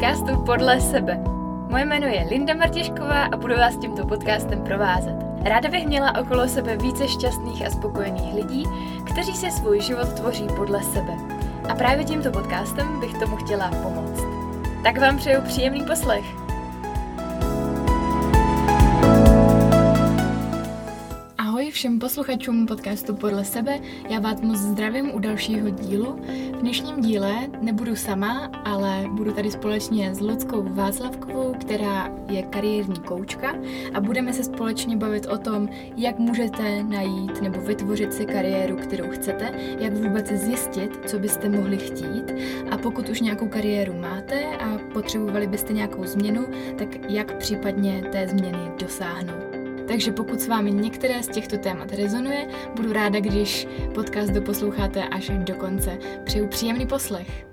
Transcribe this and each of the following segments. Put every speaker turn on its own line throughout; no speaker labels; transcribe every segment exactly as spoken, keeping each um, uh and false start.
podcastu Podle sebe. Moje jméno je Linda Martišková a budu vás tímto podcastem provázet. Ráda bych měla okolo sebe více šťastných a spokojených lidí, kteří si svůj život tvoří podle sebe. A právě tímto podcastem bych tomu chtěla pomoct. Tak vám přeju příjemný poslech. Ahoj všem posluchačům podcastu Podle sebe, já vás moc zdravím u dalšího dílu. V dnešním díle nebudu sama, ale budu tady společně s Luckou Václavkovou, která je kariérní koučka a budeme se společně bavit o tom, jak můžete najít nebo vytvořit si kariéru, kterou chcete, jak vůbec zjistit, co byste mohli chtít a pokud už nějakou kariéru máte a potřebovali byste nějakou změnu, tak jak případně té změny dosáhnout. Takže pokud s vámi některé z těchto témat rezonuje, budu ráda, když podcast doposloucháte až do konce. Přeju příjemný poslech.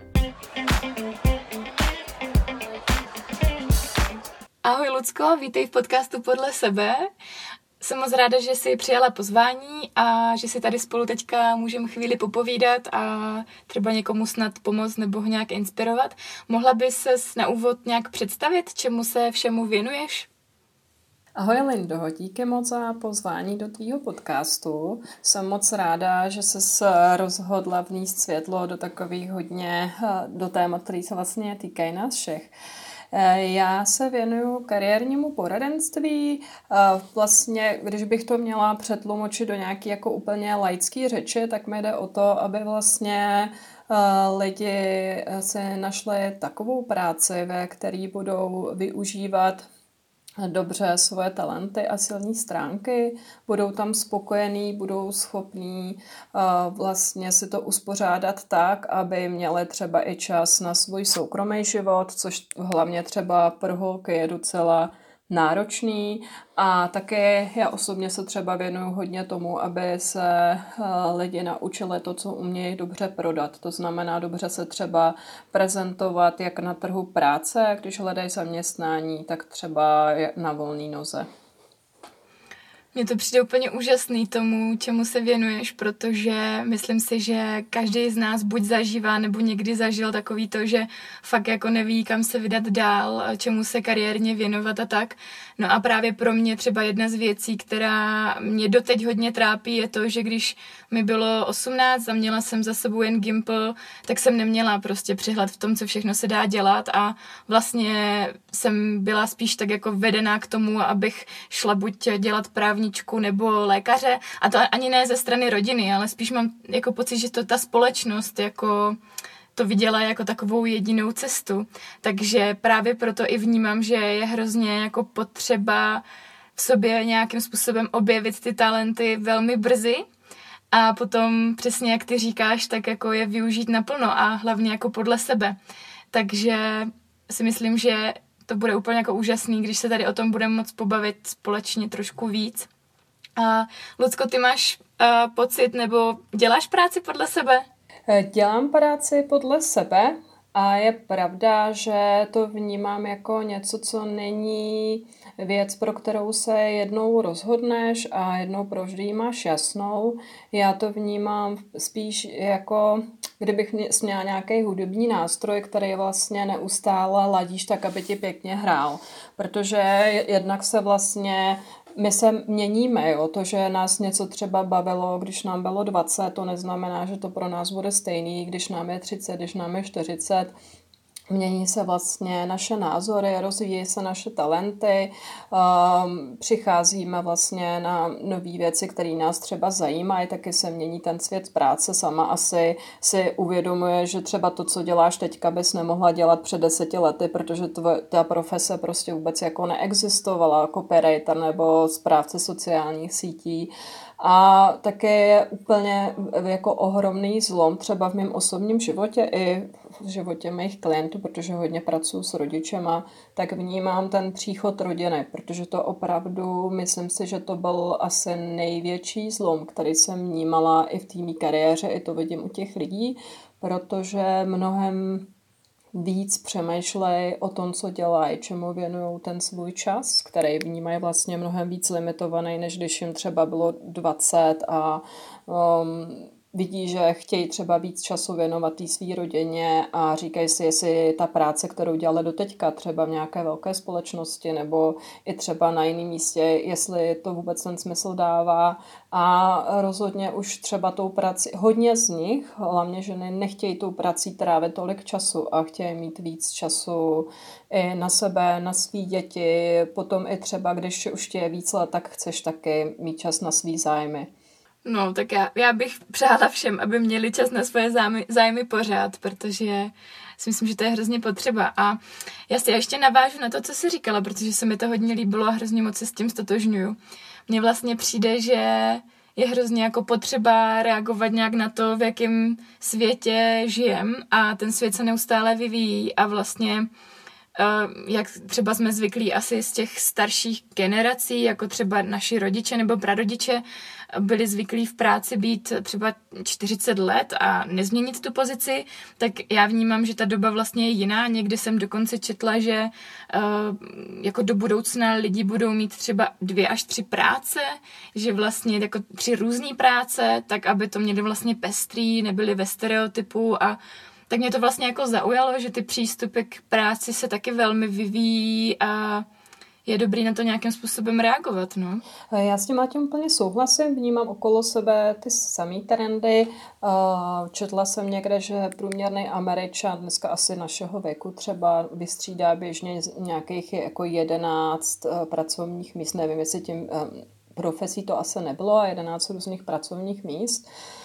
Ahoj Lucko, vítej v podcastu Podle sebe. Jsem moc ráda, že jsi přijala pozvání a že si tady spolu teďka můžeme chvíli popovídat a třeba někomu snad pomoct nebo ho nějak inspirovat. Mohla bys ses na úvod nějak představit, čemu se všemu věnuješ?
Ahoj Lindo, díky moc za pozvání do tvýho podcastu. Jsem moc ráda, že ses rozhodla vníst světlo do takových hodně, do témat, který se vlastně týkají nás všech. Já se věnuju kariérnímu poradenství. Vlastně, když bych to měla přetlumočit do nějaké jako úplně laické řeči, tak mi jde o to, aby vlastně lidi si našli takovou práci, ve které budou využívat dobře svoje talenty a silné stránky, budou tam spokojení, budou schopní uh, vlastně si to uspořádat tak, aby měli třeba i čas na svůj soukromý život, což hlavně třeba pro holky je docela náročný a také já osobně se třeba věnuju hodně tomu, aby se lidi naučili to, co umějí dobře prodat. To znamená dobře se třeba prezentovat jak na trhu práce, když hledají zaměstnání, tak třeba na volné noze.
Mně to přijde úplně úžasný tomu, čemu se věnuješ, protože myslím si, že každý z nás buď zažívá, nebo někdy zažil takový to, že fakt jako neví, kam se vydat dál, čemu se kariérně věnovat a tak. No a právě pro mě třeba jedna z věcí, která mě doteď hodně trápí, je to, že když mi bylo osmnáct a měla jsem za sebou jen Gimpl, tak jsem neměla prostě přehled v tom, co všechno se dá dělat a vlastně jsem byla spíš tak jako vedená k tomu, abych šla buď dělat právničku nebo lékaře a to ani ne ze strany rodiny, ale spíš mám jako pocit, že to ta společnost jako to viděla jako takovou jedinou cestu. Takže právě proto i vnímám, že je hrozně jako potřeba v sobě nějakým způsobem objevit ty talenty velmi brzy a potom přesně jak ty říkáš, tak jako je využít naplno a hlavně jako podle sebe. Takže si myslím, že to bude úplně jako úžasný, když se tady o tom budeme moc pobavit společně trošku víc. A Lucko, ty máš uh, pocit nebo děláš práci podle sebe?
Dělám práci podle sebe a je pravda, že to vnímám jako něco, co není věc, pro kterou se jednou rozhodneš a jednou provždy máš jasnou. Já to vnímám spíš jako, kdybych měla nějaký hudební nástroj, který vlastně neustále ladíš tak, aby ti pěkně hrál. Protože jednak se vlastně my se měníme, jo. To, že nás něco třeba bavilo, když nám bylo dvacet, to neznamená, že to pro nás bude stejný, když nám je třicet, když nám je čtyřicet. Mění se vlastně naše názory, rozvíjí se naše talenty, um, přicházíme vlastně na nové věci, které nás třeba zajímají, taky se mění ten svět práce. Sama asi si uvědomuje, že třeba to, co děláš teďka, bys nemohla dělat před deseti lety, protože tvo- ta profese prostě vůbec jako neexistovala, copywriter nebo správce sociálních sítí. A také je úplně jako ohromný zlom třeba v mém osobním životě i v životě mých klientů, protože hodně pracuji s rodičema, tak vnímám ten příchod rodiny, protože to opravdu, myslím si, že to byl asi největší zlom, který jsem vnímala i v té mý kariéře, i to vidím u těch lidí, protože mnohem víc přemýšlej o tom, co dělají, čemu věnují ten svůj čas, který vnímají vlastně mnohem víc limitovaný, než když jim třeba bylo dvacet a um, vidí, že chtějí třeba víc času věnovat té své rodině a říkají si, jestli ta práce, kterou dělali doteďka, třeba v nějaké velké společnosti nebo i třeba na jiném místě, jestli to vůbec ten smysl dává. A rozhodně už třeba tou prací, hodně z nich, hlavně ženy, nechtějí tou prací trávit tolik času a chtějí mít víc času i na sebe, na svý děti, potom i třeba, když už tě je víc let, tak chceš taky mít čas na svý zájmy.
No, tak já, já bych přála všem, aby měli čas na svoje zájmy, zájmy pořád, protože si myslím, že to je hrozně potřeba. A já si ještě navážu na to, co jsi říkala, protože se mi to hodně líbilo a hrozně moc se s tím stotožňuju. Mně vlastně přijde, že je hrozně jako potřeba reagovat nějak na to, v jakém světě žijem a ten svět se neustále vyvíjí a vlastně jak třeba jsme zvyklí asi z těch starších generací, jako třeba naši rodiče nebo prarodiče, byli zvyklí v práci být třeba čtyřicet let a nezměnit tu pozici, tak já vnímám, že ta doba vlastně je jiná. Někdy jsem dokonce četla, že jako do budoucna lidi budou mít třeba dvě až tři práce, že vlastně jako tři různý práce, tak aby to měli vlastně pestrý, nebyli ve stereotypu a tak mě to vlastně jako zaujalo, že ty přístupy k práci se taky velmi vyvíjí a je dobrý na to nějakým způsobem reagovat, no.
Já s tím Mátěm úplně souhlasím, vnímám okolo sebe ty samý trendy. Četla jsem někde, že průměrný Američan dneska asi našeho věku třeba vystřídá běžně nějakých jako jedenáct pracovních míst, nevím, jestli tím profesí to asi nebylo, a jedenáct různých pracovních míst.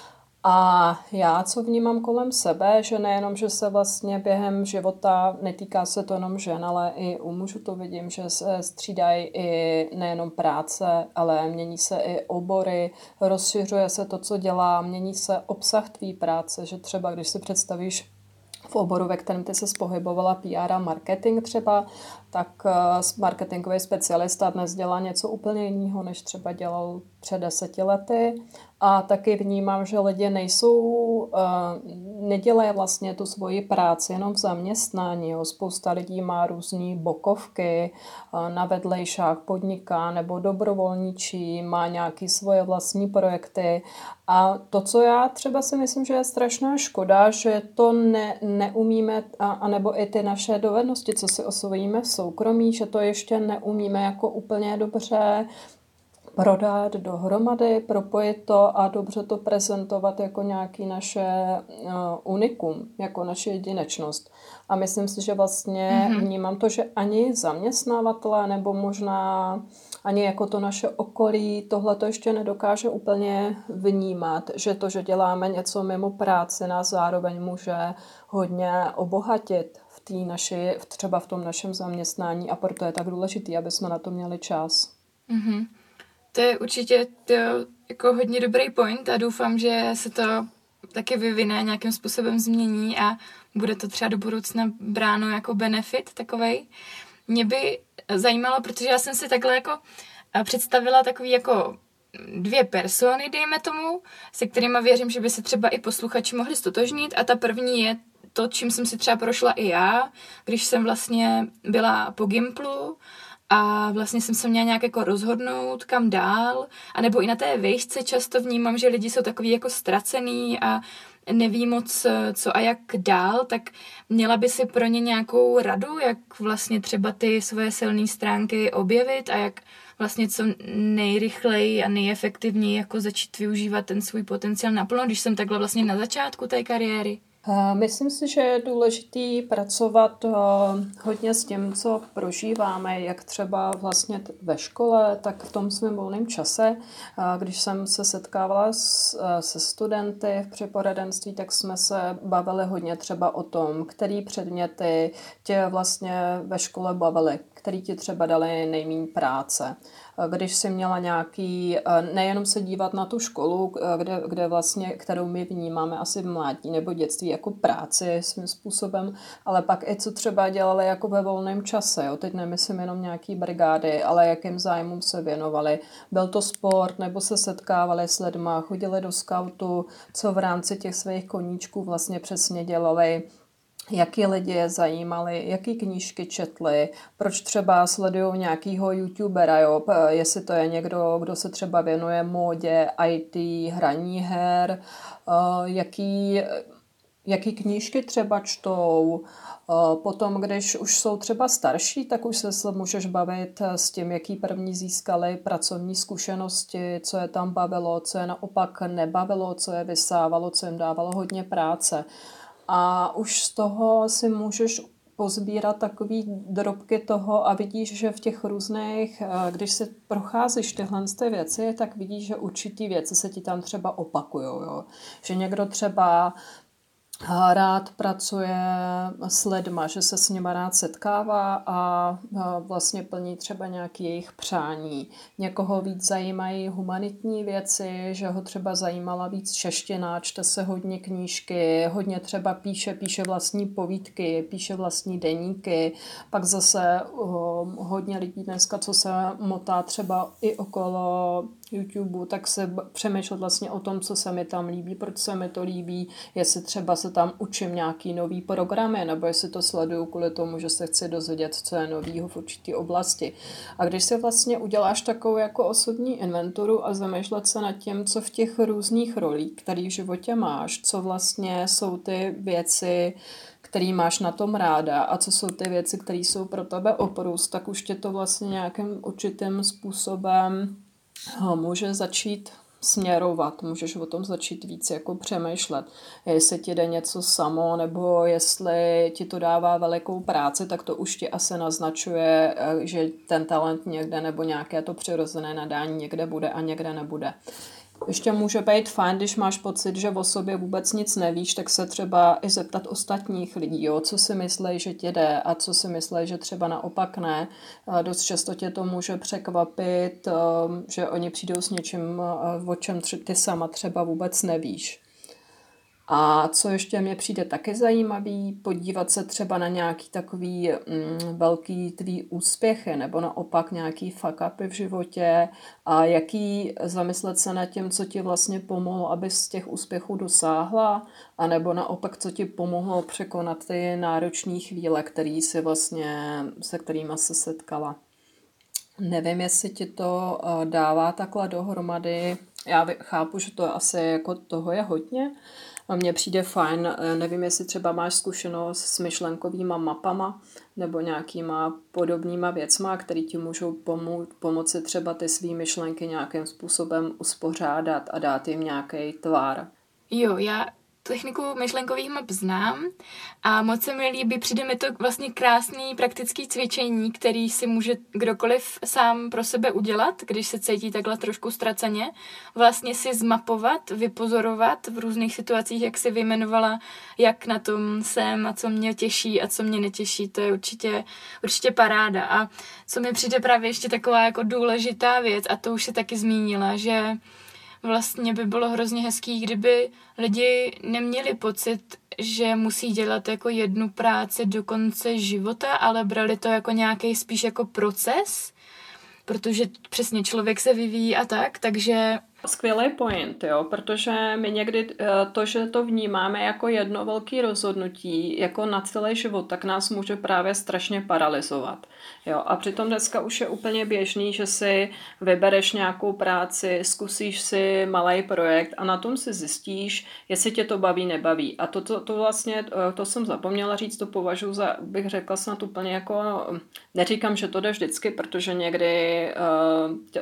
A já, co vnímám kolem sebe, že nejenom, že se vlastně během života, netýká se to jenom žen, ale i u mužů to vidím, že se střídají i nejenom práce, ale mění se i obory, rozšiřuje se to, co dělá, mění se obsah tvý práce, že třeba když si představíš v oboru, ve kterém ty se pohybovala P R a marketing třeba, tak marketingový specialista dnes dělá něco úplně jiného, než třeba dělal před deseti lety. A taky vnímám, že lidi nejsou, nedělají vlastně tu svoji práci jenom v zaměstnání. Jo. Spousta lidí má různý bokovky, na vedlejšák podniká nebo dobrovolničí, má nějaké svoje vlastní projekty. A to, co já třeba si myslím, že je strašná škoda, že to ne, neumíme, a, anebo i ty naše dovednosti, co si osvojíme v soukromí, že to ještě neumíme jako úplně dobře prodat dohromady, propojit to a dobře to prezentovat jako nějaký naše uh, unikum, jako naše jedinečnost. A myslím si, že vlastně mm-hmm. vnímám to, že ani zaměstnavatelé nebo možná ani jako to naše okolí tohle to ještě nedokáže úplně vnímat, že to, že děláme něco mimo práci, nás zároveň může hodně obohatit v té naši, třeba v tom našem zaměstnání a proto je tak důležitý, aby jsme na to měli čas.
Mm-hmm. To je určitě to jako hodně dobrý point a doufám, že se to taky vyvine, nějakým způsobem změní a bude to třeba do budoucna bráno jako benefit takovej. Mě by zajímalo, protože já jsem si takhle jako představila takový jako dvě persony, dejme tomu, se kterýma věřím, že by se třeba i posluchači mohli stotožnit a ta první je to, čím jsem si třeba prošla i já, když jsem vlastně byla po Gimplu a vlastně jsem se měla nějak jako rozhodnout, kam dál, anebo i na té výšce často vnímám, že lidi jsou takový jako ztracený a neví moc, co a jak dál, tak měla by si pro ně nějakou radu, jak vlastně třeba ty svoje silné stránky objevit a jak vlastně co nejrychleji a nejefektivněji jako začít využívat ten svůj potenciál naplno, když jsem takhle vlastně na začátku té kariéry.
Myslím si, že je důležitý pracovat hodně s tím, co prožíváme, jak třeba vlastně ve škole, tak v tom svém volném čase. Když jsem se setkávala se studenty při poradenství, tak jsme se bavili hodně třeba o tom, který předměty tě vlastně ve škole bavily, který ti třeba dali nejméně práce. Když jsi měla nějaký, nejenom se dívat na tu školu, kde, kde vlastně, kterou my vnímáme asi v mládí nebo dětství jako práci svým způsobem, ale pak i co třeba dělali jako ve volném čase. Jo? Teď nemyslím jenom nějaký brigády, ale jakým zájmům se věnovali. Byl to sport, nebo se setkávali s lidma, chodili do skautu, co v rámci těch svých koníčků vlastně přesně dělali. jaký lidi je zajímaly, jaký knížky četli, proč třeba sledují nějakýho youtubera, jo? Jestli to je někdo, kdo se třeba věnuje módě, í té, hraní her, jaký, jaký knížky třeba čtou. Potom, když už jsou třeba starší, tak už se můžeš bavit s tím, jaký první získali pracovní zkušenosti, co je tam bavilo, co je naopak nebavilo, co je vysávalo, co jim dávalo hodně práce. A už z toho si můžeš pozbírat takový drobky toho a vidíš, že v těch různých, když se procházíš tyhle ty věci, tak vidíš, že určitý věci se ti tam třeba opakujou. Jo? Že někdo třeba rád pracuje s lidma, že se s nima rád setkává a vlastně plní třeba nějaké jejich přání. Někoho víc zajímají humanitní věci, že ho třeba zajímala víc čeština, čte se hodně knížky, hodně třeba píše, píše vlastní povídky, píše vlastní deníky, pak zase hodně lidí dneska, co se motá třeba i okolo YouTube, tak se přemýšlet vlastně o tom, co se mi tam líbí, proč se mi to líbí, jestli třeba se tam učím nějaký nový programy, nebo jestli to sleduju kvůli tomu, že se chci dozvědět, co je novýho v určité oblasti. A když si vlastně uděláš takovou jako osobní inventuru a zamýšlet se nad tím, co v těch různých rolích, který v životě máš, co vlastně jsou ty věci, který máš na tom ráda a co jsou ty věci, které jsou pro tebe oprus, tak už tě to vlastně nějakým určitým způsobem může začít směrovat, můžeš o tom začít víc jako přemýšlet. Jestli ti jde něco samo, nebo jestli ti to dává velikou práci, tak to už ti asi naznačuje, že ten talent někde nebo nějaké to přirozené nadání někde bude a někde nebude. Ještě může být fajn, když máš pocit, že o sobě vůbec nic nevíš, tak se třeba i zeptat ostatních lidí, jo, co si myslí, že ti jde a co si myslí, že třeba naopak ne. Dost často tě to může překvapit, že oni přijdou s něčím, o čem ty sama třeba vůbec nevíš. A co ještě mě přijde taky zajímavý, podívat se třeba na nějaký takový mm, velký tvý úspěchy nebo naopak nějaký fuck upy v životě a jaký zamyslet se nad tím, co ti vlastně pomohlo, aby z těch úspěchů dosáhla, a nebo naopak, co ti pomohlo překonat ty náročné chvíle, který si vlastně, se kterými se setkala. Nevím, jestli ti to dává takhle dohromady. Já chápu, že to asi jako toho je hodně. A mně přijde fajn, nevím, jestli třeba máš zkušenost s myšlenkovýma mapama nebo nějakýma podobnýma věcma, které ti můžou pomů- pomoci třeba ty svý myšlenky nějakým způsobem uspořádat a dát jim nějaký tvar.
Jo, já techniku myšlenkových map znám a moc se mi líbí, přijde mi to vlastně krásný praktický cvičení, který si může kdokoliv sám pro sebe udělat, když se cítí takhle trošku ztraceně. Vlastně si zmapovat, vypozorovat v různých situacích, jak si vyjmenovala, jak na tom jsem a co mě těší a co mě netěší. To je určitě, určitě paráda. A co mi přijde právě ještě taková jako důležitá věc, a to už se taky zmínila, že vlastně by bylo hrozně hezký, kdyby lidi neměli pocit, že musí dělat jako jednu práci do konce života, ale brali to jako nějaký spíš jako proces, protože přesně člověk se vyvíjí a tak, takže...
Skvělý point, jo, protože my někdy to, že to vnímáme jako jedno velké rozhodnutí, jako na celý život, tak nás může právě strašně paralyzovat. Jo, a přitom dneska už je úplně běžný, že si vybereš nějakou práci, zkusíš si malý projekt a na tom si zjistíš, jestli tě to baví, nebaví. A to, to, to vlastně, to jsem zapomněla říct, to považuji za, bych řekla snad úplně jako, neříkám, že to jde vždycky, protože někdy uh, tě,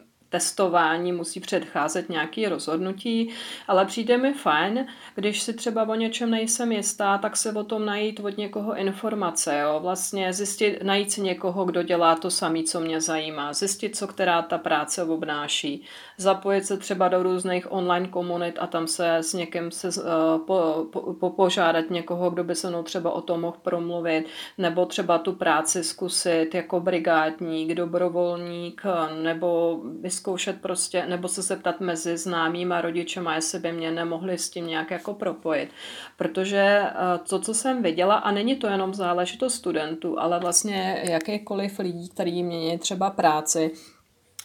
testování musí předcházet nějaké rozhodnutí, ale přijde mi fajn, když si třeba o něčem nejsem jistá, tak se o tom najít od někoho informace, jo? Vlastně zjistit, najít si někoho, kdo dělá to samé, co mě zajímá, zjistit, co která ta práce obnáší, zapojit se třeba do různých online komunit a tam se s někým se, uh, po, po, po, požádat někoho, kdo by se mnou třeba o tom mohl promluvit, nebo třeba tu práci zkusit jako brigádník, dobrovolník, nebo zkoušet prostě, nebo se zeptat mezi známýma rodičema, jestli by mě nemohli s tím nějak jako propojit. Protože to, co jsem viděla, a není to jenom záležitost studentů, ale vlastně jakýkoliv lidí, kteří mění třeba práci,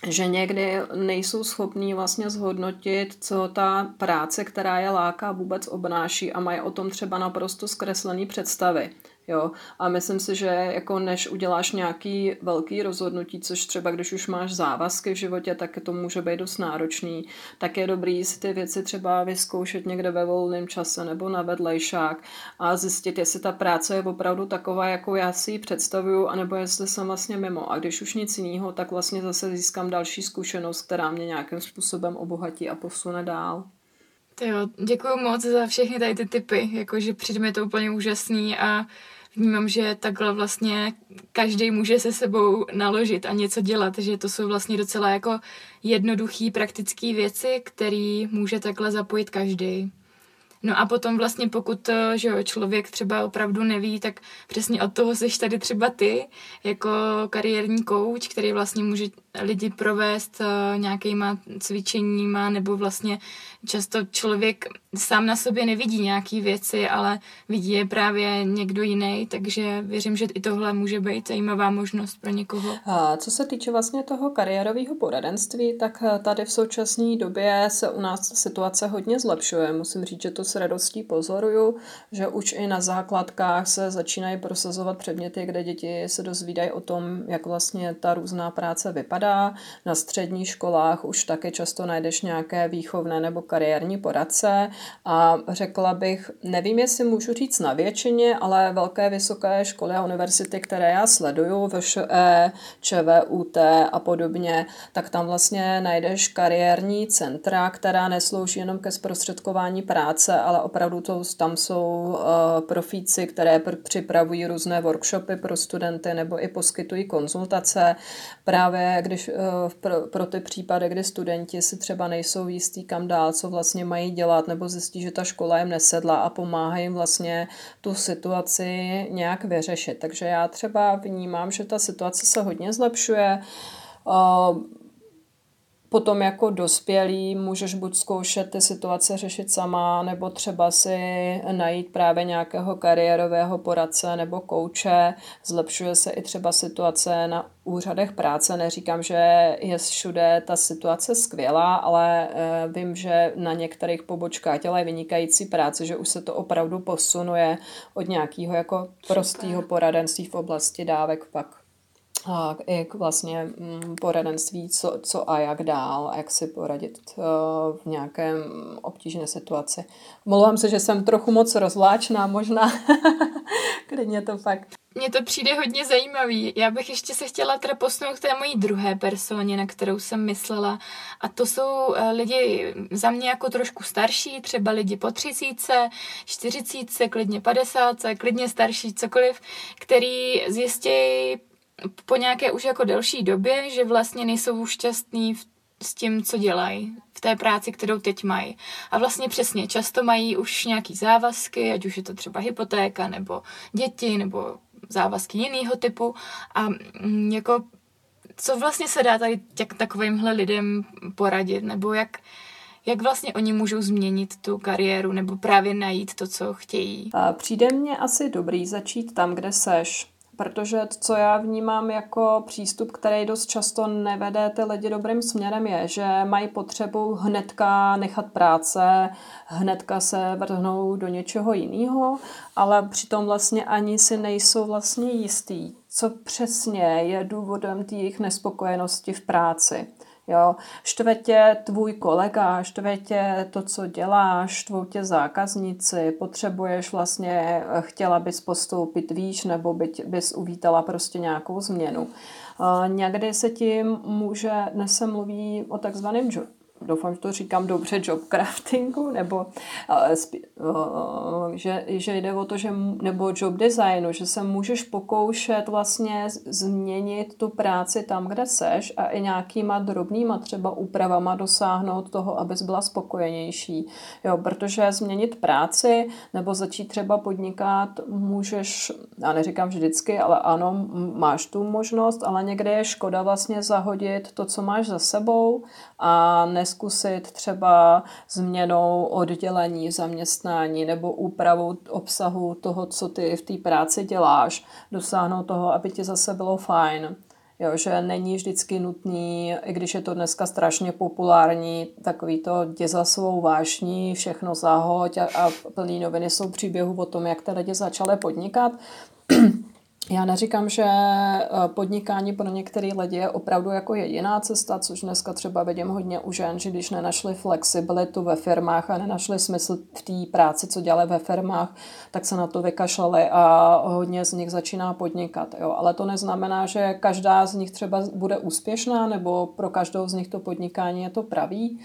že někdy nejsou schopní vlastně zhodnotit, co ta práce, která je láká, vůbec obnáší a mají o tom třeba naprosto zkreslený představy. Jo? A myslím si, že jako než uděláš nějaký velký rozhodnutí, což třeba když už máš závazky v životě, tak to může být dost náročný, tak je dobrý si ty věci třeba vyzkoušet někde ve volném čase nebo na vedlejšák a zjistit, jestli ta práce je opravdu taková, jakou já si ji představuju, anebo jestli jsem vlastně mimo. A když už nic jiného, tak vlastně zase získám další zkušenost, která mě nějakým způsobem obohatí a posune dál.
Jo, děkuju moc za všechny tady ty tipy, jakože přijde mi to úplně úžasný a vnímám, že takhle vlastně každý může se sebou naložit a něco dělat, že to jsou vlastně docela jako jednoduchý praktické věci, které může takhle zapojit každý. No a potom vlastně pokud že jo, člověk třeba opravdu neví, tak přesně od toho seš tady třeba ty, jako kariérní kouč, který vlastně může lidi provést nějakýma cvičeníma, nebo vlastně často člověk sám na sobě nevidí nějaký věci, ale vidí je právě někdo jiný, takže věřím, že i tohle může být zajímavá možnost pro někoho.
A co se týče vlastně toho kariérového poradenství, tak tady v současné době se u nás situace hodně zlepšuje. Musím říct, že to s radostí pozoruju, že už i na základkách se začínají prosazovat předměty, kde děti se dozvídají o tom, jak vlastně ta různá práce vypadá. Na středních školách už taky často najdeš nějaké výchovné nebo kariérní poradce a řekla bych, nevím, jestli můžu říct na většině, ale velké vysoké školy a univerzity, které já sleduju, VŠE, ČVUT a podobně, tak tam vlastně najdeš kariérní centra, která neslouží jenom ke zprostředkování práce, ale opravdu to, tam jsou uh, profíci, které pr- připravují různé workshopy pro studenty nebo i poskytují konzultace. Právě když uh, pro, pro ty případy, kdy studenti si třeba nejsou jistí kam dál, co vlastně mají dělat, nebo zjistí, že ta škola jim nesedla a pomáhá jim vlastně tu situaci nějak vyřešit. Takže já třeba vnímám, že ta situace se hodně zlepšuje. Uh, Potom jako dospělý můžeš buď zkoušet ty situace řešit sama, nebo třeba si najít právě nějakého kariérového poradce nebo kouče. Zlepšuje se i třeba situace na úřadech práce. Neříkám, že je všude ta situace skvělá, ale vím, že na některých pobočkách dělají vynikající práce, že už se to opravdu posunuje od nějakého jako prostého poradenství v oblasti dávek pak a jak vlastně poradenství, co, co a jak dál, a jak si poradit v nějakém obtížné situaci. Mluvám se, že jsem trochu moc rozvláčná, možná, klidně to fakt.
Mně to přijde hodně zajímavý. Já bych ještě se chtěla teda posunout k té mojí druhé personě, na kterou jsem myslela. A to jsou lidi za mě jako trošku starší, třeba lidi po třicítce, čtyřicítce, klidně padesátce, klidně starší, cokoliv, který zjistějí po nějaké už jako delší době, že vlastně nejsou šťastní v, s tím, co dělají, v té práci, kterou teď mají. A vlastně přesně, často mají už nějaký závazky, ať už je to třeba hypotéka, nebo děti, nebo závazky jiného typu. A mm, jako, co vlastně se dá tady těk, takovýmhle lidem poradit, nebo jak, jak vlastně oni můžou změnit tu kariéru, nebo právě najít to, co chtějí?
A přijde mně asi dobrý začít tam, kde seš. Protože co já vnímám jako přístup, který dost často nevede ty lidi dobrým směrem, je, že mají potřebu hnedka nechat práce, hnedka se vrhnout do něčeho jiného, ale přitom vlastně ani si nejsou vlastně jistý, co přesně je důvodem té jejich nespokojenosti v práci. Jo, štve tě tvůj kolega, štve tě to, co děláš, štvou tě zákazníci, potřebuješ vlastně, chtěla bys postoupit výš, nebo bys uvítala prostě nějakou změnu. Někdy se tím může, dnes se mluví o takzvaném job, doufám, že to říkám dobře, job craftingu, nebo že, že jde o to, že, nebo job designu, že se můžeš pokoušet vlastně změnit tu práci tam, kde seš a i nějakýma drobnýma třeba úpravama dosáhnout toho, abys byla spokojenější. Jo, protože změnit práci nebo začít třeba podnikat můžeš, já neříkám vždycky, ale ano, máš tu možnost, ale někde je škoda vlastně zahodit to, co máš za sebou a neskusit třeba změnou oddělení zaměstnání nebo úpravou obsahu toho, co ty v té práci děláš, dosáhnout toho, aby ti zase bylo fajn. Jo, že není vždycky nutný, i když je to dneska strašně populární, takový to jdi za svou vášní, všechno zahoď a, a plný noviny jsou příběhů o tom, jak ty lidi začaly podnikat. Já neříkám, že podnikání pro některé lidi je opravdu jako jediná cesta, což dneska třeba vidím hodně u žen, že když nenašli flexibilitu ve firmách a nenašli smysl v té práci, co dělali ve firmách, tak se na to vykašlali a hodně z nich začíná podnikat. Jo. Ale to neznamená, že každá z nich třeba bude úspěšná nebo pro každou z nich to podnikání je to pravý.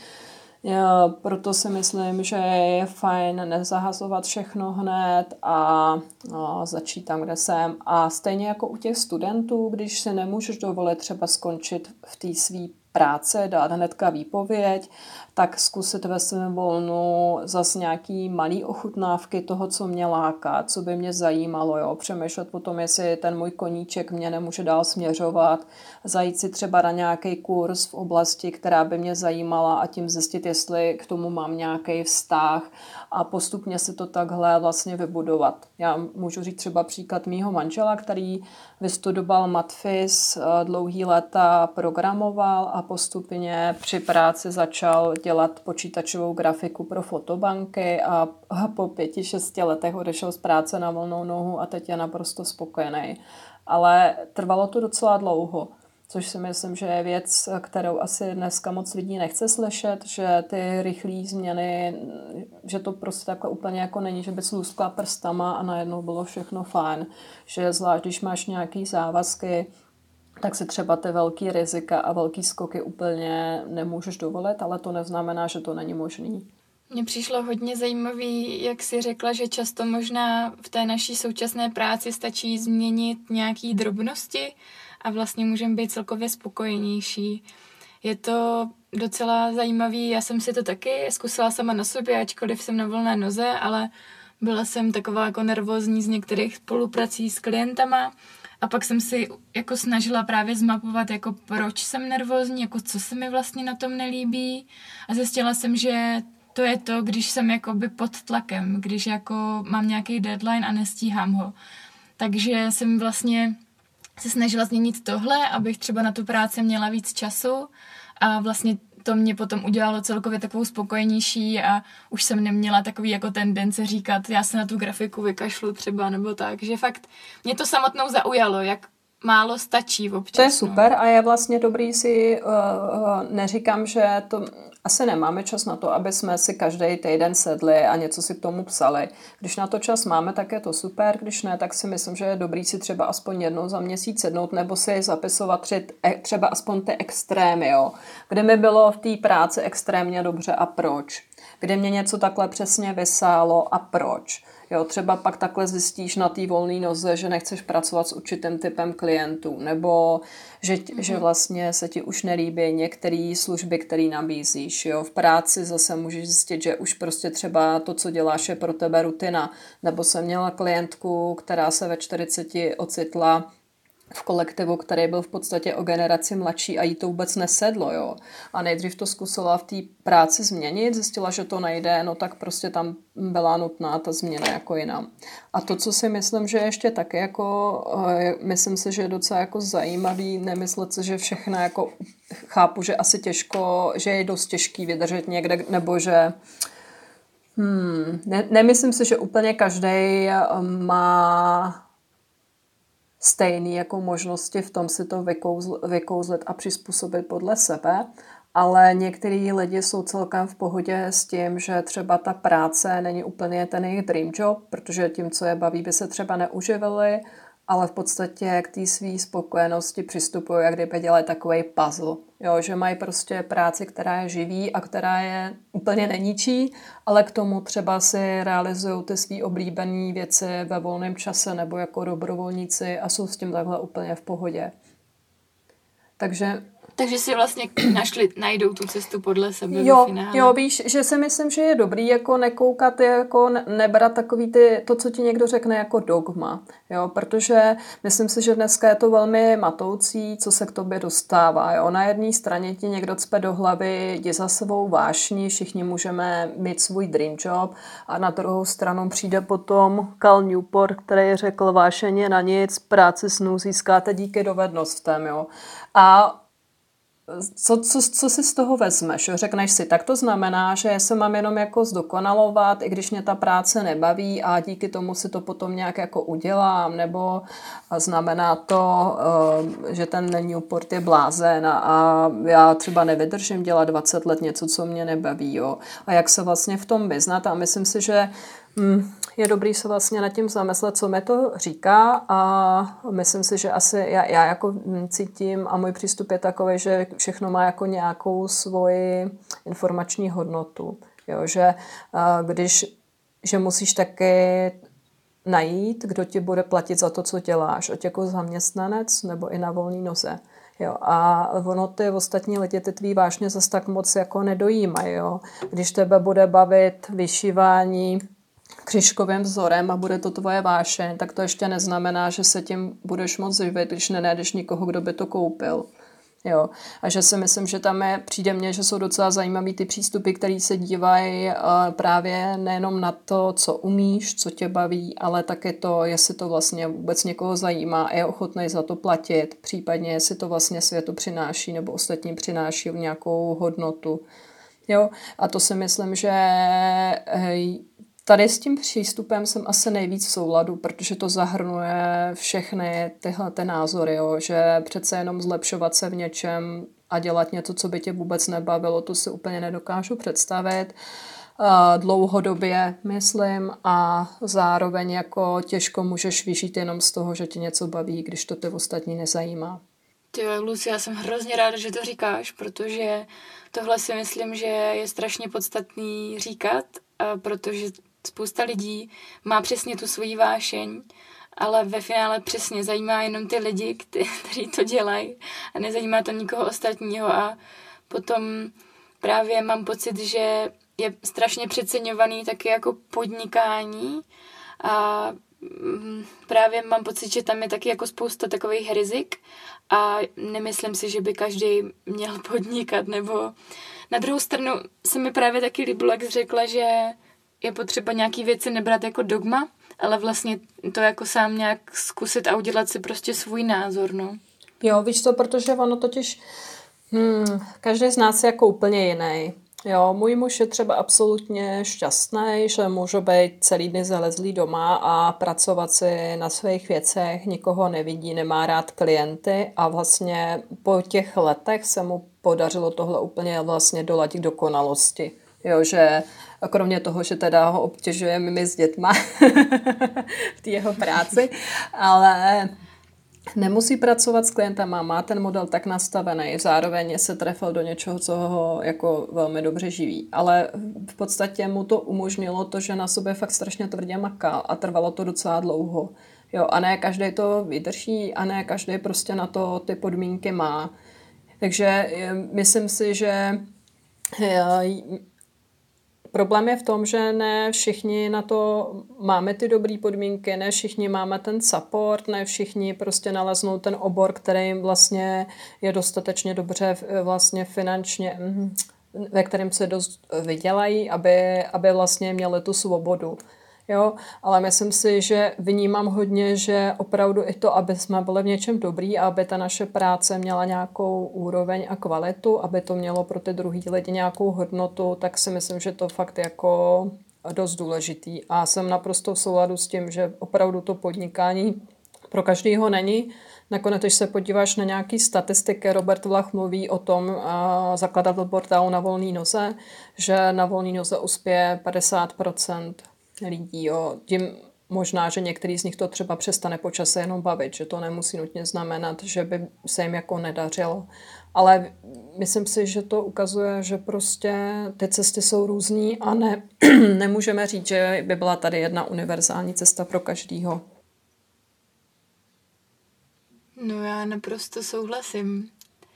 Já, proto si myslím, že je fajn nezahazovat všechno hned a, a začít tam, kde jsem. A stejně jako u těch studentů, když si nemůžeš dovolit třeba skončit v té své práce, dát hnedka výpověď, tak zkusit ve svém volnu zase nějaký malý ochutnávky toho, co mě láká, co by mě zajímalo, jo? Přemýšlet o tom, jestli ten můj koníček mě nemůže dál směřovat, zajít si třeba na nějaký kurz v oblasti, která by mě zajímala a tím zjistit, jestli k tomu mám nějaký vztah a postupně si to takhle vlastně vybudovat. Já můžu říct třeba příklad mýho manžela, který vystudoval matfis, dlouhý léta programoval a postupně při práci začal dělat počítačovou grafiku pro fotobanky a, a po pěti, šesti letech odešel z práce na volnou nohu a teď je naprosto spokojený. Ale trvalo to docela dlouho, což si myslím, že je věc, kterou asi dneska moc lidí nechce slyšet, že ty rychlé změny, že to prostě takhle úplně jako není, že by sluskla prstama a najednou bylo všechno fajn. Že zvlášť, když máš nějaký závazky, tak si třeba ty velký rizika a velký skoky úplně nemůžeš dovolit, ale to neznamená, že to není možný.
Mně přišlo hodně zajímavý, jak jsi řekla, že často možná v té naší současné práci stačí změnit nějaké drobnosti a vlastně můžeme být celkově spokojenější. Je to docela zajímavý, já jsem si to taky zkusila sama na sobě, ačkoliv jsem na volné noze, ale byla jsem taková jako nervózní z některých spoluprací s klientama a pak jsem si jako snažila právě zmapovat, jako proč jsem nervózní, jako co se mi vlastně na tom nelíbí a zjistila jsem, že to je to, když jsem jakoby pod tlakem, když jako mám nějaký deadline a nestíhám ho. Takže jsem vlastně se snažila změnit tohle, abych třeba na tu práci měla víc času a vlastně to mě potom udělalo celkově takovou spokojenější a už jsem neměla takový jako tendence říkat, já se na tu grafiku vykašlu třeba nebo tak, že fakt mě to samotnou zaujalo, jak málo stačí občas.
To je super a je vlastně dobrý si, uh, uh, neříkám, že to asi nemáme čas na to, aby jsme si každý týden sedli a něco si k tomu psali. Když na to čas máme, tak je to super, když ne, tak si myslím, že je dobrý si třeba aspoň jednou za měsíc sednout nebo si zapisovat tři, třeba aspoň ty extrémy, jo. Kde mi bylo v té práci extrémně dobře a proč. Kde mě něco takhle přesně vysálo a proč. Jo, třeba pak takhle zjistíš na té volné noze, že nechceš pracovat s určitým typem klientů, nebo že, mm-hmm. že vlastně se ti už nelíbí některé služby, které nabízíš. Jo. V práci zase můžeš zjistit, že už prostě třeba to, co děláš, je pro tebe rutina. Nebo jsem měla klientku, která se ve čtyřiceti ocitla v kolektivu, který byl v podstatě o generaci mladší a jí to vůbec nesedlo, jo. A nejdřív to zkusila v té práci změnit, zjistila, že to nejde, no tak prostě tam byla nutná ta změna jako jiná. A to, co si myslím, že ještě taky jako, myslím si, že je docela jako zajímavý, nemyslet si, že všechno jako, chápu, že asi těžko, že je dost těžký vydržet někde, nebo že hmm, ne, nemyslím si, že úplně každý má stejný jako možnosti v tom si to vykouzl, vykouzlit a přizpůsobit podle sebe, ale některý lidi jsou celkem v pohodě s tím, že třeba ta práce není úplně ten jejich dream job, protože tím, co je baví, by se třeba neuživili, ale v podstatě k té své spokojenosti přistupují, jak kdyby dělají takovej puzzle. Jo, že mají prostě práci, která je živý a která je úplně neníčí, ale k tomu třeba si realizují ty svý oblíbené věci ve volném čase nebo jako dobrovolníci a jsou s tím takhle úplně v pohodě. Takže
Takže si vlastně našli, najdou tu cestu podle sebe
jo,
ve finále.
Jo, víš, že si myslím, že je dobrý jako nekoukat, jako nebrat takový ty, to, co ti někdo řekne jako dogma, jo, protože myslím si, že dneska je to velmi matoucí, co se k tobě dostává, jo. Na jedné straně ti někdo cpe do hlavy, jdi za svou vášní, všichni můžeme mít svůj dream job a na druhou stranu přijde potom Cal Newport, který řekl vášeně na nic, práci snů získáte díky dovednostem, jo. A Co, co, co si z toho vezmeš? Řekneš si, tak to znamená, že se mám jenom jako zdokonalovat, i když mě ta práce nebaví a díky tomu si to potom nějak jako udělám, nebo znamená to, že ten Newport je blázen a já třeba nevydržím dělat dvacet let něco, co mě nebaví. Jo? A jak se vlastně v tom vyznat? A myslím si, že je dobrý se vlastně nad tím zamyslet, co mi to říká a myslím si, že asi já, já jako cítím a můj přístup je takový, že všechno má jako nějakou svoji informační hodnotu. Jo, že když že musíš taky najít, kdo ti bude platit za to, co děláš, ať jako zaměstnanec nebo i na volný noze. Jo, a ono ty ostatní lidi ty tvý vážně zase tak moc jako nedojímají. Jo. Když tebe bude bavit vyšívání křížkovým vzorem a bude to tvoje vášeň, tak to ještě neznamená, že se tím budeš moc živit, když nenajdeš nikoho, kdo by to koupil. Jo. A že si myslím, že tam je, přijde mně, že jsou docela zajímavý ty přístupy, který se dívají uh, právě nejenom na to, co umíš, co tě baví, ale taky to, jestli to vlastně vůbec někoho zajímá a je ochotný za to platit, případně jestli to vlastně světu přináší nebo ostatním přináší nějakou hodnotu. Jo. A to si myslím, že hej, tady s tím přístupem jsem asi nejvíc v souladu, protože to zahrnuje všechny tyhle ty názory, jo, že přece jenom zlepšovat se v něčem a dělat něco, co by tě vůbec nebavilo, to si úplně nedokážu představit. Dlouhodobě, myslím, a zároveň jako těžko můžeš vyžít jenom z toho, že tě něco baví, když to ty ostatní nezajímá.
Ty jo, Luci, já jsem hrozně ráda, že to říkáš, protože tohle si myslím, že je strašně podstatný říkat, protože spousta lidí má přesně tu svoji vášeň, ale ve finále přesně zajímá jenom ty lidi, kteří to dělají a nezajímá to nikoho ostatního a potom právě mám pocit, že je strašně přeceňovaný taky jako podnikání a právě mám pocit, že tam je taky jako spousta takových rizik a nemyslím si, že by každý měl podnikat, nebo na druhou stranu se mi právě taky líbilo, jak jsi řekla, že je potřeba nějaký věci nebrat jako dogma, ale vlastně to jako sám nějak zkusit a udělat si prostě svůj názor, no.
Jo, víš to, protože ono totiž, hmm, každý z nás je jako úplně jiný. Jo, můj muž je třeba absolutně šťastný, že můžu být celý den zalezlý doma a pracovat si na svých věcech, nikoho nevidí, nemá rád klienty a vlastně po těch letech se mu podařilo tohle úplně vlastně doladit do dokonalosti. Jo, že kromě toho, že teda ho obtěžujeme my s dětma v té jeho práci, ale nemusí pracovat s klientama, má ten model tak nastavený, zároveň se trefil do něčeho, co ho jako velmi dobře živí. Ale v podstatě mu to umožnilo to, že na sobě fakt strašně tvrdě makal a trvalo to docela dlouho. Jo, a ne každý to vydrží a ne každý prostě na to ty podmínky má. Takže myslím si, že problém je v tom, že ne všichni na to máme ty dobré podmínky, ne všichni máme ten support, ne všichni prostě naleznou ten obor, který jim vlastně je dostatečně dobře vlastně finančně, ve kterém se dost vydělají, aby, aby vlastně měli tu svobodu. Jo, ale myslím si, že vnímám hodně, že opravdu i to, aby jsme byli v něčem dobrý a aby ta naše práce měla nějakou úroveň a kvalitu, aby to mělo pro ty druhý lidi nějakou hodnotu, tak si myslím, že to fakt jako dost důležitý. A jsem naprosto v souladu s tím, že opravdu to podnikání pro každýho není. Nakonec, když se podíváš na nějaké statistiky, Robert Vlach mluví o tom, zakladatel portálu Na volný noze, že na volný noze uspěje padesát procent lidí. Jo. Tím možná, že některý z nich to třeba přestane po čase jenom bavit, že to nemusí nutně znamenat, že by se jim jako nedařilo. Ale myslím si, že to ukazuje, že prostě ty cesty jsou různý a ne, nemůžeme říct, že by byla tady jedna univerzální cesta pro každýho.
No já naprosto souhlasím.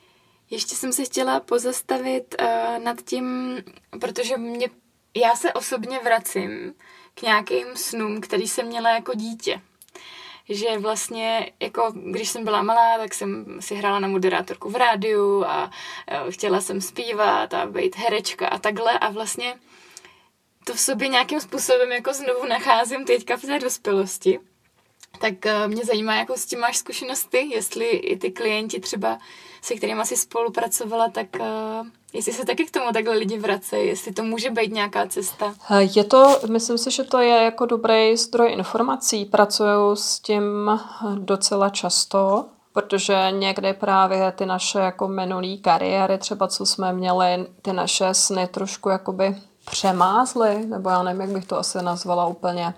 Ještě jsem se chtěla pozastavit uh, nad tím, protože mě, já se osobně vracím k nějakým snům, který jsem měla jako dítě. Že vlastně, jako když jsem byla malá, tak jsem si hrála na moderátorku v rádiu a uh, chtěla jsem zpívat a být herečka a takhle a vlastně to v sobě nějakým způsobem jako znovu nacházím teďka v té dospělosti. Tak uh, mě zajímá, jako s tím máš zkušenosti, jestli i ty klienti třeba, se kterými jsi spolupracovala, tak uh, jestli se taky k tomu takhle lidi vracejí, jestli to může být nějaká cesta.
Je to, myslím si, že to je jako dobrý zdroj informací. Pracuju s tím docela často, protože někdy právě ty naše jako minulý kariéry, třeba co jsme měli, ty naše sny trošku jakoby přemázly, nebo já nevím, jak bych to asi nazvala úplně.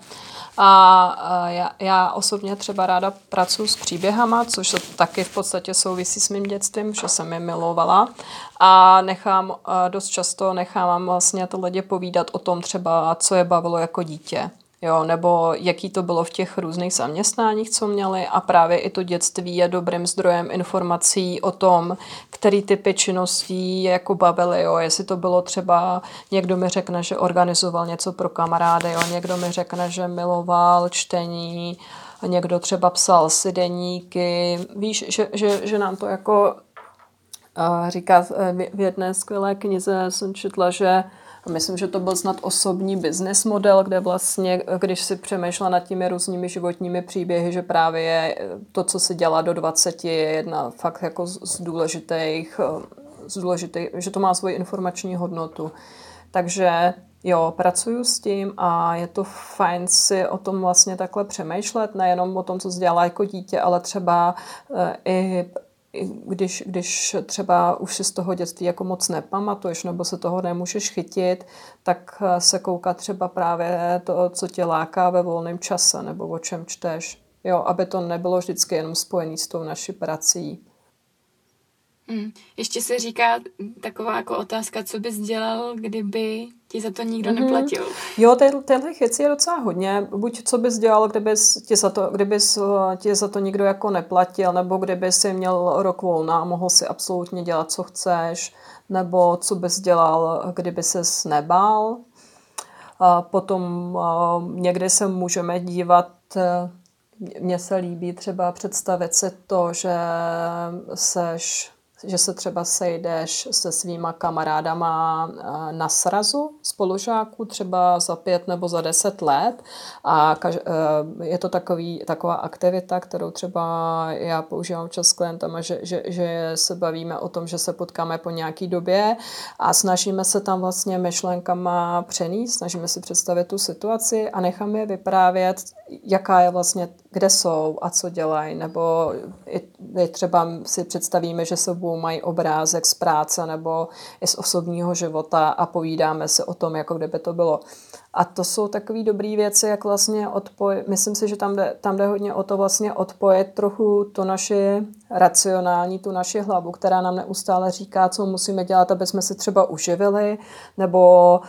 A já, já osobně třeba ráda pracuji s příběhama, což taky v podstatě souvisí s mým dětstvím, že jsem je milovala. A nechám, dost často nechám vlastně ty lidi povídat o tom třeba, co je bavilo jako dítě. Jo, nebo jaký to bylo v těch různých zaměstnáních, co měli a právě i to dětství je dobrým zdrojem informací o tom, který typy činností jako bavily, jo, jestli to bylo třeba, někdo mi řekne, že organizoval něco pro kamarády, jo, někdo mi řekne, že miloval čtení, a někdo třeba psal si deníky, víš, že, že, že nám to jako uh, říká v jedné skvělé knize, jsem četla, že myslím, že to byl snad osobní business model, kde vlastně, když si přemýšlela nad těmi různými životními příběhy, že právě je to, co se dělá do dvaceti, je jedna fakt jako z důležitých, z důležitých, že to má svoji informační hodnotu. Takže jo, pracuju s tím a je to fajn si o tom vlastně takhle přemýšlet, nejenom o tom, co jsi dělala jako dítě, ale třeba i Když, když třeba už si z toho dětství jako moc nepamatuješ nebo se toho nemůžeš chytit, tak se koukat třeba právě to, co tě láká ve volném čase nebo o čem čteš. Jo, aby to nebylo vždycky jenom spojené s tou naší prací.
Hmm. Ještě se říká taková jako otázka, co bys dělal, kdyby ti za to nikdo mm-hmm. neplatil.
Jo, těch věcí je docela hodně. Buď co bys dělal, kdybys ti za to, kdybys ti za to nikdo jako neplatil, nebo kdyby si měl rok volna a mohl si absolutně dělat, co chceš, nebo co bys dělal, kdyby ses nebál. A potom a někdy se můžeme dívat, mně se líbí třeba představit si to, že seš že se třeba sejdeš se svýma kamarádama na srazu spolužáků třeba za pět nebo za deset let a kaž, je to takový, taková aktivita, kterou třeba já používám čas s klientama, že, že, že se bavíme o tom, že se potkáme po nějaký době a snažíme se tam vlastně myšlenkama přenést, snažíme si představit tu situaci a necháme je vyprávět, jaká je vlastně, kde jsou a co dělají, nebo i třeba si představíme, že sebou mají obrázek z práce nebo i z osobního života a povídáme si o tom, jako kdyby to bylo. A to jsou takové dobré věci, jak vlastně odpojit, myslím si, že tam jde, tam jde hodně o to vlastně odpojit trochu to naše racionální, tu naši hlavu, která nám neustále říká, co musíme dělat, aby jsme se třeba uživili, nebo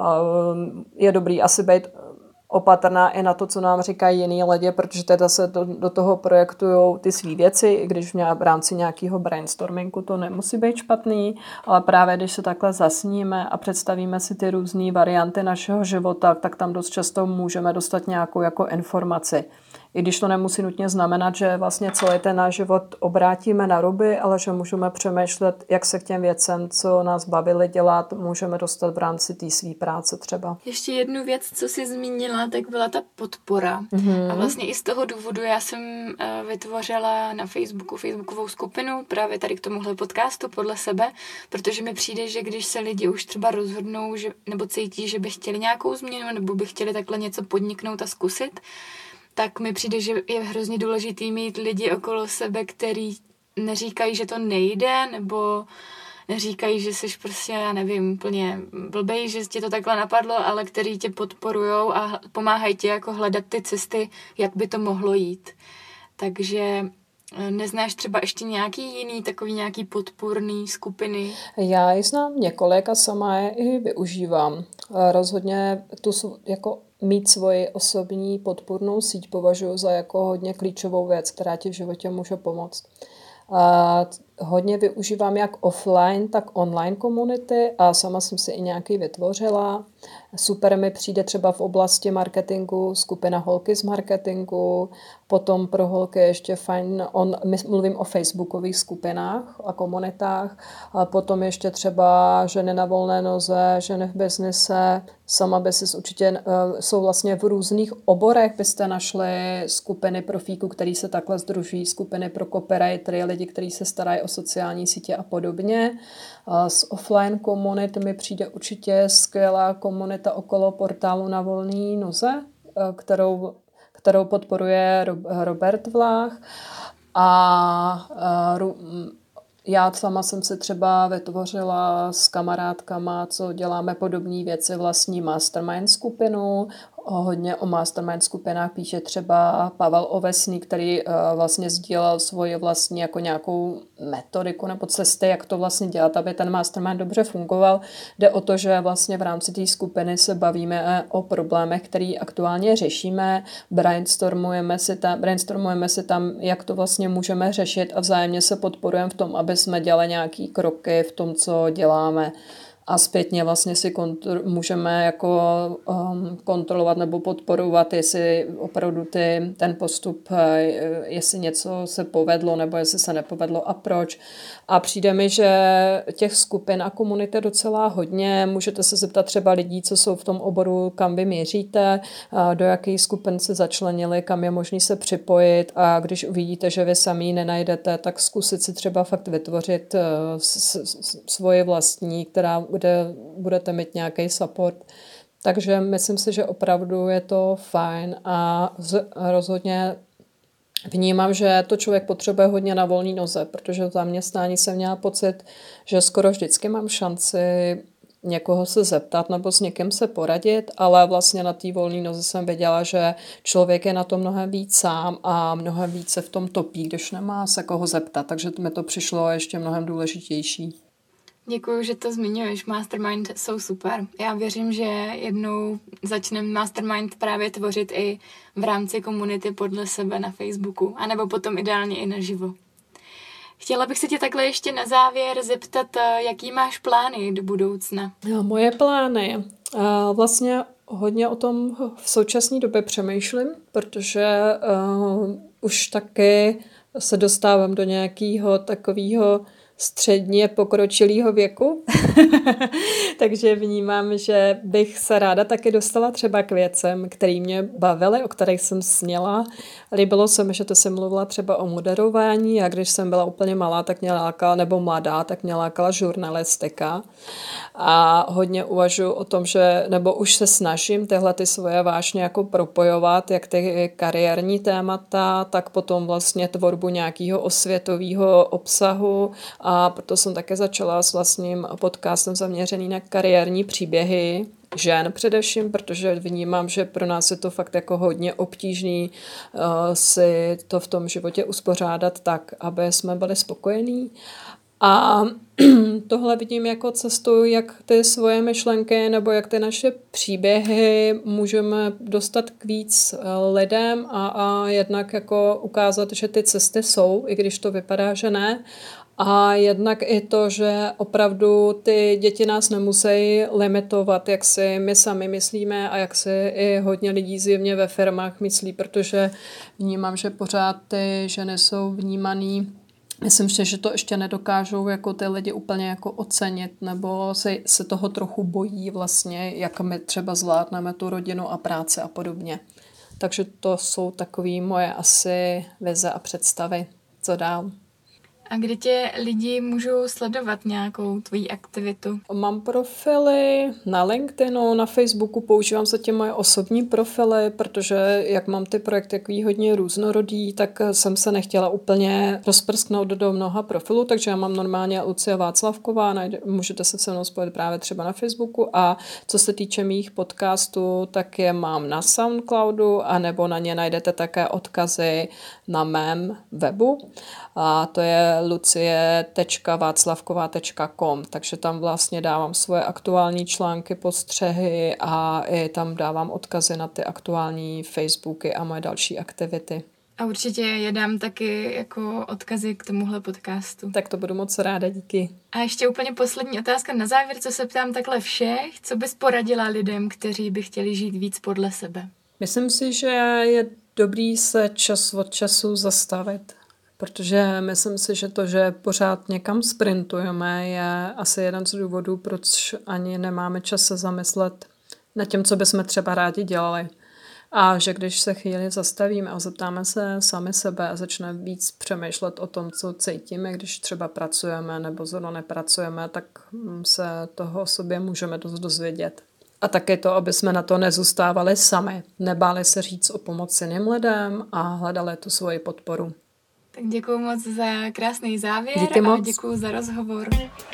um, je dobrý asi být opatrná i na to, co nám říkají jiný lidi, protože teda se do, do toho projektují ty svý věci, i když v rámci nějakého brainstormingu to nemusí být špatný, ale právě když se takhle zasníme a představíme si ty různé varianty našeho života, tak tam dost často můžeme dostat nějakou jako informaci. I když to nemusí nutně znamenat, že vlastně celý ten náš život obrátíme na ruby, ale že můžeme přemýšlet, jak se k těm věcem, co nás bavily dělat, můžeme dostat v rámci té své práce třeba.
Ještě jednu věc, co jsi zmínila, tak byla ta podpora. Mm-hmm. A vlastně i z toho důvodu já jsem uh, vytvořila na Facebooku Facebookovou skupinu právě tady k tomuhle podcastu podle sebe, protože mi přijde, že když se lidi už třeba rozhodnou, že, nebo cítí, že by chtěli nějakou změnu, nebo by chtěli takhle něco podniknout a zkusit, tak mi přijde, že je hrozně důležitý mít lidi okolo sebe, který neříkají, že to nejde, nebo neříkají, že jsi prostě, já nevím, úplně blbej, že tě to takhle napadlo, ale který tě podporujou a pomáhají ti jako hledat ty cesty, jak by to mohlo jít. Takže neznáš třeba ještě nějaký jiný, takový nějaký podpůrný skupiny?
Já ji znám několik a sama je i využívám. Rozhodně tu jako mít svoji osobní podpůrnou síť považuji za jako hodně klíčovou věc, která ti v životě může pomoct. A hodně využívám jak offline, tak online komunity a sama jsem si i nějaký vytvořila. Super mi přijde třeba v oblasti marketingu skupina Holky z marketingu, potom pro holky ještě fajn, on, my mluvím o facebookových skupinách a komunitách, a potom ještě třeba ženy na volné noze, ženy v biznise, sama business určitě uh, jsou vlastně v různých oborech, byste našli skupiny profíků, který se takhle sdružují, skupiny pro copywritery, lidi, kteří se starají o sociální sítě a podobně. Uh, z offline komunit mi přijde určitě skvělá komunita okolo portálu Na volné noze, uh, kterou, kterou podporuje Robert Vlách. A uh, já sama jsem si třeba vytvořila s kamarádkama, co děláme podobné věci, vlastní mastermind skupinu. Hodně o mastermind skupinách píše třeba Pavel Ovesný, který uh, vlastně sdílel svoji vlastní jako nějakou metodiku nebo cesty, jak to vlastně dělat, aby ten mastermind dobře fungoval. Jde o to, že vlastně v rámci té skupiny se bavíme o problémech, které aktuálně řešíme, brainstormujeme si tam, brainstormujeme si tam, jak to vlastně můžeme řešit a vzájemně se podporujeme v tom, aby jsme dělali nějaké kroky v tom, co děláme. A zpětně vlastně si kontro- můžeme jako um, kontrolovat nebo podporovat, jestli opravdu ty, ten postup, jestli něco se povedlo nebo jestli se nepovedlo a proč. A přijde mi, že těch skupin a komunit je docela hodně. Můžete se zeptat třeba lidí, co jsou v tom oboru, kam vy míříte, do jakých skupin se začlenili, kam je možné se připojit a když uvidíte, že vy sami nenajdete, tak zkusit si třeba fakt vytvořit svoje vlastní, která kde budete mít nějaký support. Takže myslím si, že opravdu je to fajn a z, rozhodně vnímám, že to člověk potřebuje hodně na volné noze, protože v zaměstnání jsem měla pocit, že skoro vždycky mám šanci někoho se zeptat nebo s někým se poradit, ale vlastně na té volné noze jsem věděla, že člověk je na to mnohem víc sám a mnohem víc se v tom topí, když nemá se koho zeptat, takže mi to přišlo ještě mnohem důležitější.
Děkuju, že to zmiňuješ. Mastermind jsou super. Já věřím, že jednou začneme Mastermind právě tvořit i v rámci komunity podle sebe na Facebooku, anebo potom ideálně i naživo. Chtěla bych se tě takhle ještě na závěr zeptat, jaký máš plány do budoucna?
No, moje plány. Vlastně hodně o tom v současné době přemýšlím, protože uh, už taky se dostávám do nějakého takového středně pokročilého věku, takže vnímám, že bych se ráda taky dostala třeba k věcem, které mě bavily, o kterých jsem sněla. Líbilo se mi, že to jsem mluvila třeba o moderování a když jsem byla úplně malá, tak mě lákala, nebo mladá, tak mě lákala žurnalistika. A hodně uvažuji o tom, že, nebo už se snažím tyhle ty svoje vášně jako propojovat, jak ty kariérní témata, tak potom vlastně tvorbu nějakého osvětového obsahu a proto jsem také začala s vlastním podcastem zaměřený na kariérní příběhy žen především, protože vnímám, že pro nás je to fakt jako hodně obtížný uh, si to v tom životě uspořádat tak, aby jsme byli spokojení. A tohle vidím jako cestu, jak ty svoje myšlenky nebo jak ty naše příběhy můžeme dostat k víc lidem a, a jednak jako ukázat, že ty cesty jsou, i když to vypadá, že ne. A jednak i to, že opravdu ty děti nás nemusí limitovat, jak si my sami myslíme a jak si i hodně lidí zjevně ve firmách myslí, protože vnímám, že pořád ty ženy jsou vnímaný. Myslím si, že to ještě nedokážou jako ty lidi úplně jako ocenit nebo se, se toho trochu bojí vlastně, jak my třeba zvládneme tu rodinu a práci a podobně. Takže to jsou takové moje asi vize a představy, co dál.
A kde tě lidi můžou sledovat nějakou tvoji aktivitu?
Mám profily na LinkedInu, na Facebooku, používám za tě moje osobní profily, protože jak mám ty projekty takový hodně různorodý, tak jsem se nechtěla úplně rozprsknout do mnoha profilů, takže já mám normálně Lucie Václavková, najde, můžete se se mnou spojit právě třeba na Facebooku a co se týče mých podcastů, tak je mám na Soundcloudu a nebo na ně najdete také odkazy na mém webu a to je lucie tečka václavková tečka com, takže tam vlastně dávám svoje aktuální články, postřehy a i tam dávám odkazy na ty aktuální Facebooky a moje další aktivity.
A určitě je dám taky jako odkazy k tomuhle podcastu.
Tak to budu moc ráda, díky.
A ještě úplně poslední otázka na závěr, co se ptám takhle všech. Co bys poradila lidem, kteří by chtěli žít víc podle sebe?
Myslím si, že je dobrý se čas od času zastavit, protože myslím si, že to, že pořád někam sprintujeme, je asi jeden z důvodů, proč ani nemáme čas se zamyslet nad tím, co bychom třeba rádi dělali. A že když se chvíli zastavíme a zeptáme se sami sebe a začneme víc přemýšlet o tom, co cítíme, když třeba pracujeme nebo zrovna nepracujeme, tak se toho o sobě můžeme dost dozvědět. A také to, aby jsme na to nezůstávali sami, nebáli se říct o pomoc jiným lidem a hledali tu svoji podporu.
Tak děkuju moc za krásný závěr.
Díky moc.
A děkuju za rozhovor.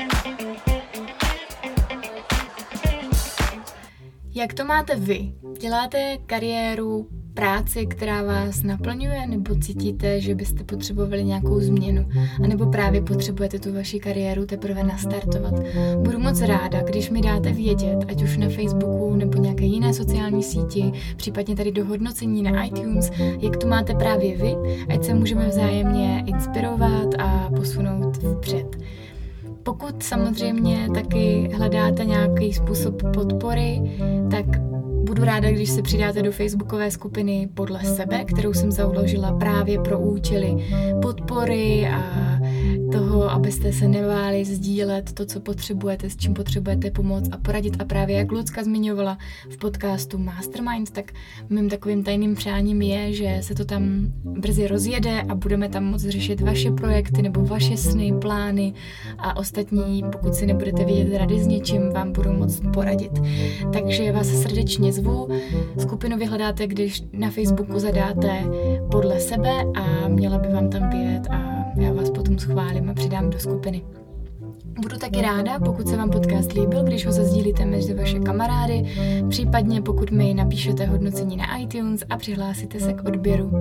Jak to máte vy? Děláte kariéru, práci, která vás naplňuje, nebo cítíte, že byste potřebovali nějakou změnu? A nebo právě potřebujete tu vaši kariéru teprve nastartovat? Budu moc ráda, když mi dáte vědět, ať už na Facebooku nebo nějaké jiné sociální síti, případně tady do hodnocení na iTunes, jak to máte právě vy, ať se můžeme vzájemně inspirovat a posunout vpřed. Pokud samozřejmě taky hledáte nějaký způsob podpory, tak budu ráda, když se přidáte do facebookové skupiny Podle sebe, kterou jsem založila právě pro účely podpory a toho, abyste se nebáli sdílet to, co potřebujete, s čím potřebujete pomoct a poradit. A právě jak Lucka zmiňovala v podcastu Mastermind, tak mým takovým tajným přáním je, že se to tam brzy rozjede a budeme tam moct řešit vaše projekty nebo vaše sny, plány a ostatní, pokud si nebudete vědět rady s něčím, vám budu moct poradit. Takže vás srdečně zvu. Skupinu vyhledáte, když na Facebooku zadáte Podle sebe a měla by vám tam být a já vás potom schválím a přidám do skupiny. Budu taky ráda, pokud se vám podcast líbil, když ho zazdílíte mezi vaše kamarády, případně pokud mi napíšete hodnocení na iTunes a přihlásíte se k odběru.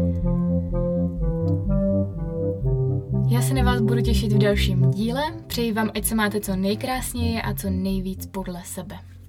Já se na vás budu těšit v dalším díle. Přeji vám, ať se máte co nejkrásněji a co nejvíc podle sebe.